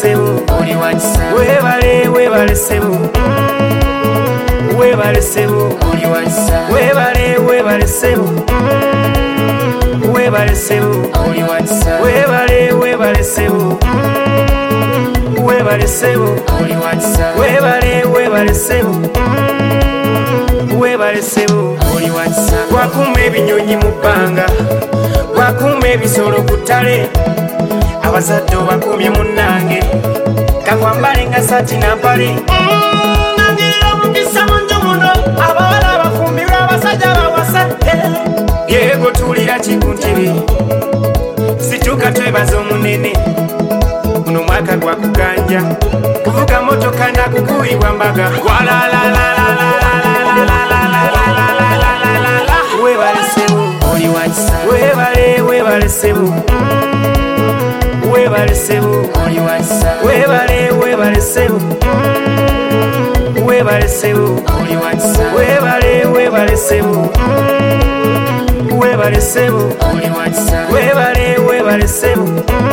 sebo oli wakisa webale sebo webale sebo oli wakisa webale sebo webale sebo oli wakisa webale sebo webale sebo oli wakisa webale sebo webale sebo oli wakisa gwakuma ebinyonyi mu bbanga gwakuma ebisolo ku ttale abazadde obakumye munnange kakwambale nga saati nampale nangirira omukisa munju muno abawala abafumbirwa abasajja bawasa yego tuwulira kikuntebe situka twebaza omunene guno mwaka gwakuganja kuvuga motoka nakukubibwa mbaga webale sebo oli wakisa webale sebo webale sebo oli wakisa webale sebo webale sebo oli wakisa webale sebo webale sebo oli wakisa webale sebo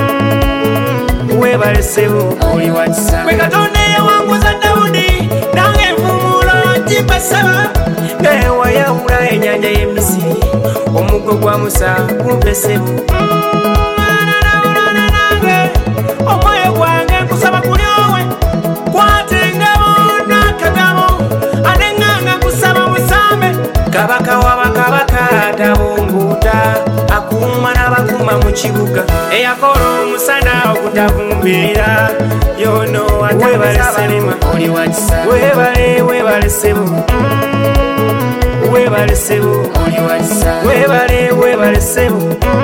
webale sebo oli wakisa gwe Katonda eyawanguza Dawudi nange envumuulo ngimbasaba ng'ewayawula ennyanja y'e Misiri omuggo gwa Musa gumpe sebo omwoyo gwange nkusaba kuli owe kwata engabo n'akagabo aneŋŋanga nkusaba musambe kabaka w'abakabaka tabunguuta akuuma n'abakuuma mu kibuga eyakola omusana okutavumbeera yono atabalema oli wakisa webale sebo webale sebo oli wakisa webale sebo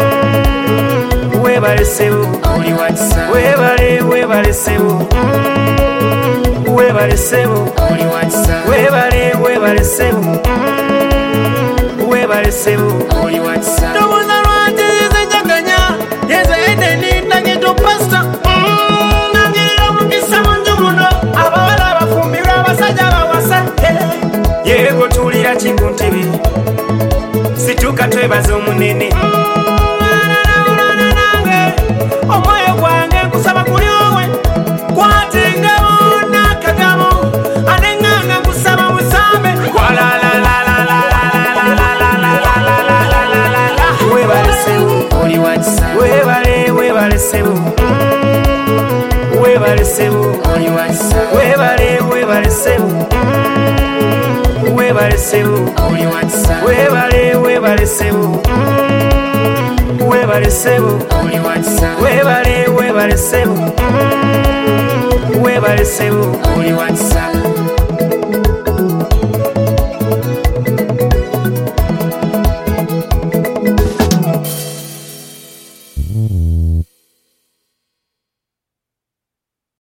webale sebo oli wakisa webale sebo webale sebo oli wakisa webale sebo webale sebo oli wakisa tobuza lwaki yizenjaganya yeze edeni nagito pasta nangirira omukisa munju muno abawala abafumbirwa abasajja bawasa yego tuwulira kikuntebe situka twebaza omunene omwoyo gwange nkusaba kuli owe kwata engabo n'akagabo aneŋŋanga nkusaba musambe webale sebo oli wakisa webale sebo webale sebo oli wakisa webale sebo webale sebo oli wakisa webale sebo webale sebo oli wakisa webale sebo webale sebo oli wakisa